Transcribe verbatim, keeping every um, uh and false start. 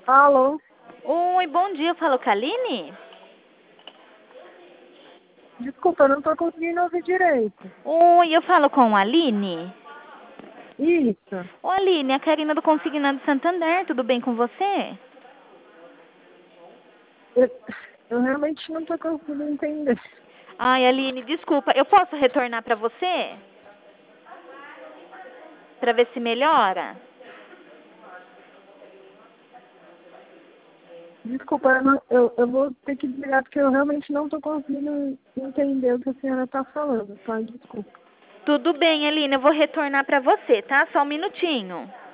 Alô? Oi, bom dia. Eu falo com a Aline? Desculpa, eu não tô conseguindo ouvir direito. Oi, eu falo com a Aline? Isso. Ô, Aline, a Karina do Consignado Santander, tudo bem com você? Eu, eu realmente não tô conseguindo entender. Ai, Aline, desculpa. Eu posso retornar pra você? Pra ver se melhora? Desculpa, eu, não- eu, eu vou ter que desligar porque eu realmente não tô conseguindo entender o que a senhora tá falando, tá? Desculpa. Tudo bem, Aline, eu vou retornar pra você, tá? Só um minutinho.